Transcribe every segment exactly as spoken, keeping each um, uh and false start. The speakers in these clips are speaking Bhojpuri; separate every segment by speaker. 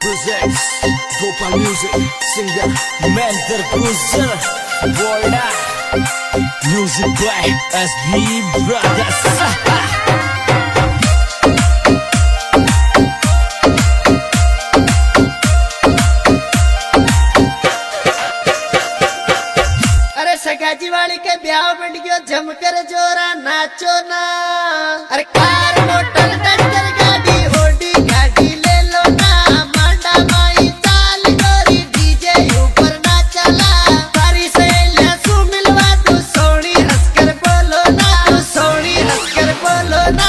Speaker 1: Projects Gopal Music Singer Mentor Cruiser Boyda Music by S B Brothers
Speaker 2: Sagaji वाली के ब्याह बंडियो जमकर जोरा नाचो ना। अरे कार मोटर टक्कर गाड़ी होडी गाड़ी ले लो ना। मांडा माई चाल गोरी डीजे ऊपर ना चला। तारी से लसू मिलवा तू सोनी हंसकर बोलो ना। तू सोनी हंसकर बोलो ना।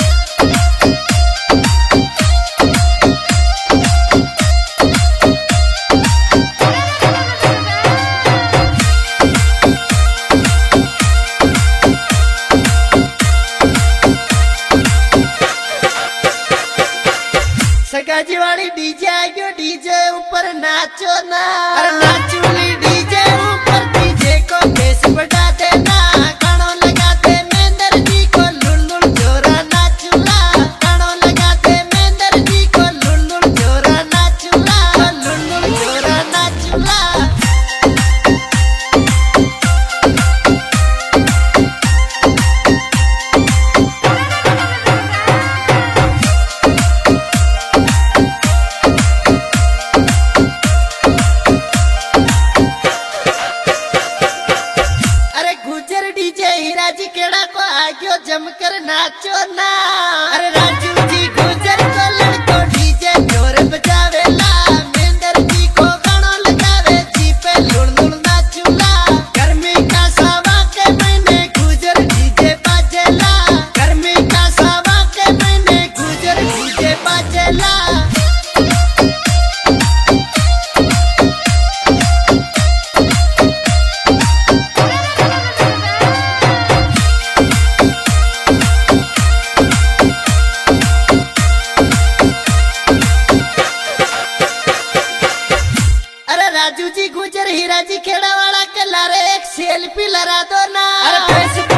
Speaker 2: सगाजी वाली डीजे आयो डीजे ऊपर नाचो ना। अरे नाचूली डीजे ऊपर डीजे को बेस बढ़ा देना। गानों लगा दे मेंदर जी को लुल जोरा नाचूला। गानों लगा दे मेंदर जी को लुल जोरा नाचूला। लुल जोरा नाचूला। हीरा जी केड़ा को आग्यो जमकर नाचो ना। अरे राजू जी गुजर को लड़को डीजे जोर बजावेला। मेंदर जी को गानो लगावे जी पे लुड़ लुड़ नाचूला। गर्मी का सावा के महीने गुजर डीजे बाजेला। गर्मी का सावा के महीने गुजर डीजे बाजेला। राजू जी गुजर हीरा जी खेड़ा वाला के लारे एक सेल्फी लगा दो ना। अरे